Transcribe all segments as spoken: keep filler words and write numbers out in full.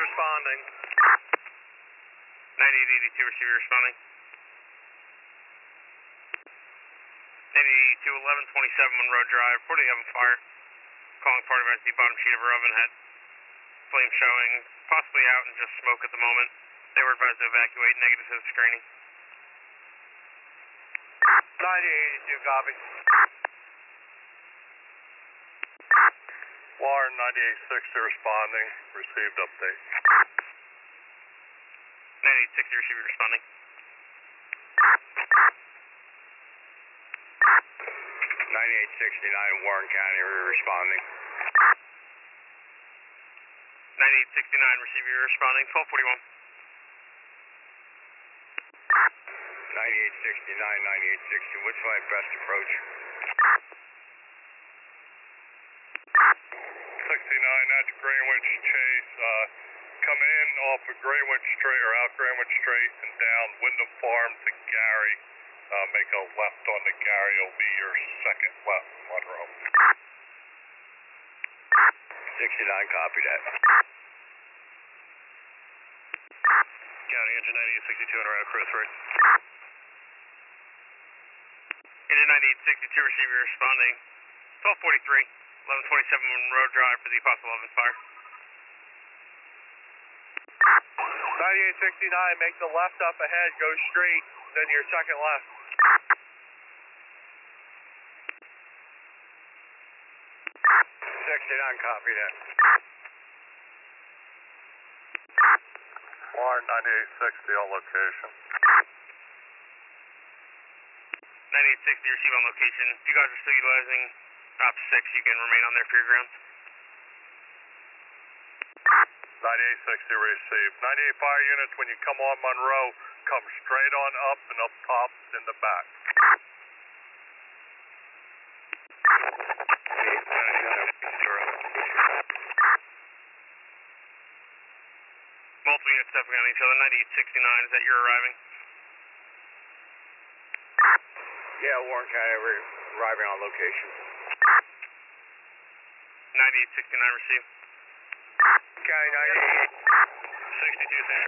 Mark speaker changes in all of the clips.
Speaker 1: responding.
Speaker 2: ninety-eight eighty-two, receiver responding. ninety-eight eighty-two, eleven twenty-seven Monroe Drive, forty oven fire. Calling party about the bottom sheet of our oven head. Flame showing, possibly out and just smoke at the moment. They were advised to evacuate, negative to the screening.
Speaker 1: ninety-eight eighty-two, copy. Warren ninety-eight sixty responding, received update.
Speaker 2: ninety-eight sixty, receiver responding.
Speaker 1: ninety-eight sixty-nine, Warren County, responding.
Speaker 2: ninety-eight sixty-nine, receiver responding, twelve forty-one.
Speaker 1: ninety-eight sixty-nine, ninety-eight sixty, which my best approach? sixty-nine, that's Greenwich Chase. Uh, come in off of Greenwich Straight, or out Greenwich Straight, and down Wyndham Farm to Gary. Uh, make a left on the Gary, it'll be your second left, Monroe. sixty-nine, copy that. County engine ninety-eight sixty-two on route, Chris, right?
Speaker 2: Engine ninety-eight sixty-two, receiver responding, twelve forty-three, eleven twenty-seven Monroe Drive for the Apostle Oven fire.
Speaker 1: ninety-eight sixty-nine, make the left up ahead, go straight, then your second left. sixty-nine, copy that. Warren ninety-eight sixty on location.
Speaker 2: ninety-eight sixty, receive on location. If you guys are still utilizing op six, you can remain on there for your grounds.
Speaker 1: ninety-eight sixty received. ninety-eight fire units, when you come on Monroe, come straight on up and up top in the back.
Speaker 2: Multiple units stepping on each other. ninety-eight sixty-nine, is that you're arriving?
Speaker 1: Yeah, Warren County, we're arriving on location.
Speaker 2: ninety-eight sixty-nine, receive.
Speaker 1: County ninety-eight sixty-two, San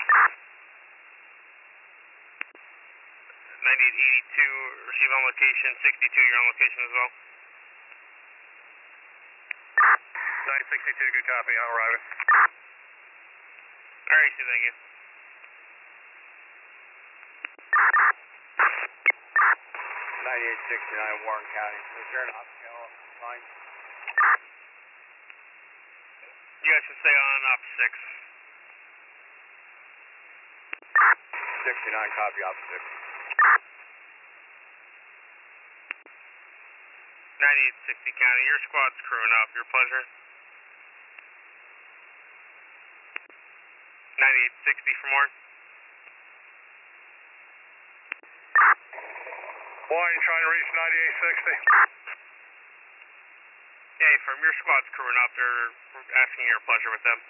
Speaker 2: ninety-eight eighty-two, receive on location. sixty-two, you're on location as well.
Speaker 1: nine sixty-two, good copy, I'm arriving.
Speaker 2: Alright, see, thank you.
Speaker 1: ninety-eight sixty-nine, Warren County. Is there an option line?
Speaker 2: You guys can stay on op six.
Speaker 1: sixty-nine, copy, op six.
Speaker 2: ninety-eight sixty County, your squad's crewing up. Your pleasure. ninety-eight sixty for more.
Speaker 1: Warren, trying to reach ninety-eight sixty.
Speaker 2: Yeah, from your squad's crewing up. They're asking your pleasure with them.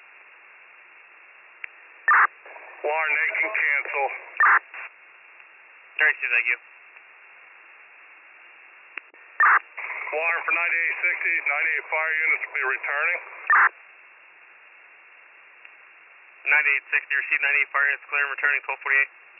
Speaker 1: Warren, they can cancel.
Speaker 2: Alright, see, thank you.
Speaker 1: Warren for ninety-eight sixty, ninety-eight fire units will be returning.
Speaker 2: ninety-eight sixty, receive ninety-eight fire units, clear and returning, twelve forty-eight.